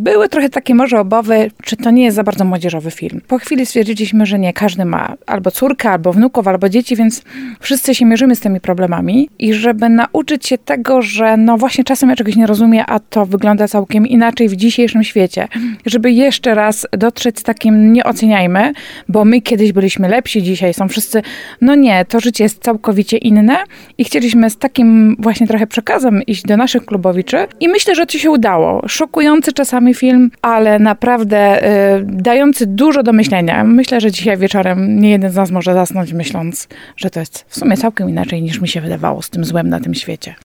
były trochę takie może obawy, czy to nie jest za bardzo młodzieżowy film. Po chwili stwierdziliśmy, że nie, każdy ma albo córkę, albo wnuków, albo dzieci, więc wszyscy się mierzymy z tymi problemami i żeby nauczyć się tego, że no właśnie czasem ja czegoś nie rozumiem, a to wygląda całkiem inaczej w dzisiejszym świecie. Żeby jeszcze raz dotrzeć z takim nie oceniajmy, bo my kiedyś byliśmy lepsi, dzisiaj są wszyscy, no nie, to życie jest całkowicie inne i chcieliśmy z takim właśnie trochę przekazem iść do naszych klubowiczy i myślę, że to się udało. Szokujący czasami film, ale naprawdę dający dużo do myślenia. Myślę, że dzisiaj wieczorem nie jeden z nas może zasnąć myśląc, że to jest w sumie całkiem inaczej niż mi się wydawało z tym złem na tym świecie.